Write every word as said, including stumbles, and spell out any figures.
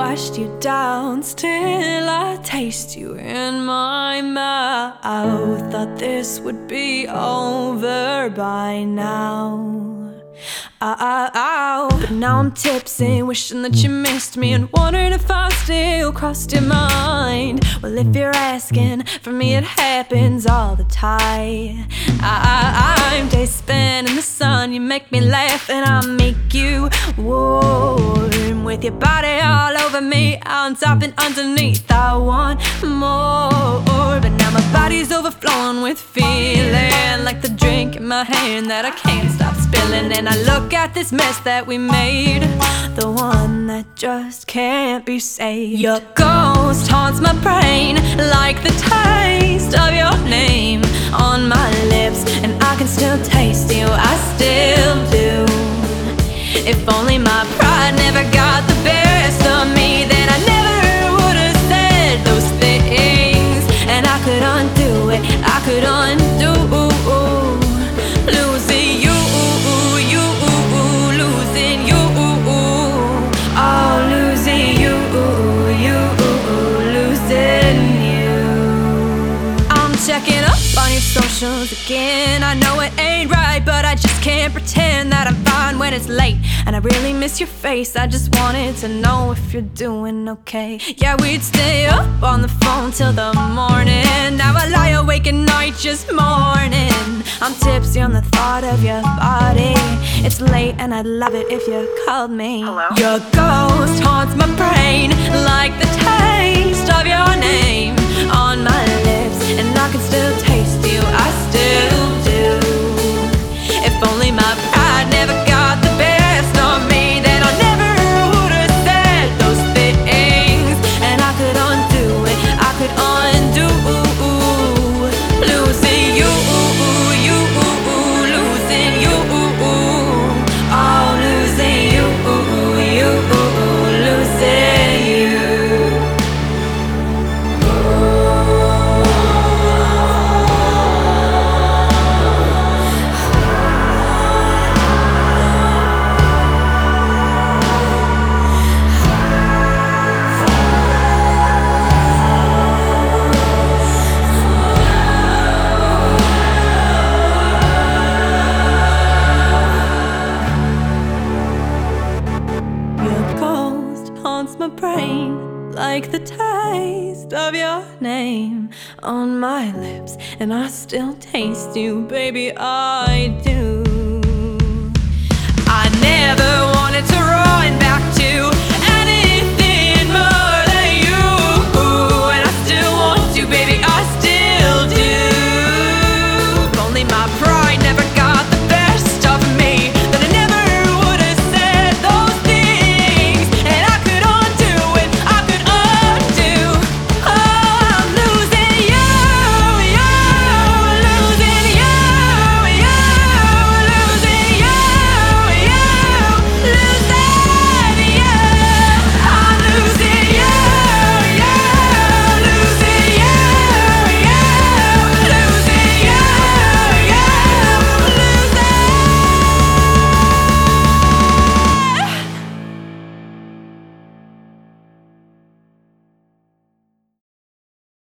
washed you down, still I taste you in my mouth. Thought this would be over by now. Ow, ow, ow. But now I'm tipsy, wishing that you missed me, and wondering if I still crossed your mind. Well, if you're asking, for me it happens all the time. I, I'm day spent in the sun, you make me laugh and I make you warm. With your body all over me, on top and underneath, I want more. But now my body's overflowing with feeling, like the drink in my hand that I can't stop spilling. And I look at this mess that we made, the one that just can't be saved. Your ghost haunts my brain, like the taste of your name on my lips, and I can still taste you, I still do. If only my pride never got the best of me, then I never would have said those things, and I could undo it, I could undo losing you, you, losing you, oh, losing you, you, losing you. I'm checking up on your socials again. I know it ain't right, but I just can't pretend that I'm fine when it's late, and I really miss your face. I just wanted to know if you're doing okay. Yeah, we'd stay up on the phone till the morning. Now I lie awake at night just mourning. I'm tipsy on the thought of your body. It's late and I'd love it if you called me. Hello? Your ghost haunts my brain, like the taste of your name on my lips, and I can still taste you, I still do. If only my pride never got the best of me, then I never would have said those things, and I could undo it, I could undo losing you, you, losing you, oh, losing you, you, losing you. Haunts my brain, like the taste of your name on my lips, and I still taste you, baby, I do. I never wanted to run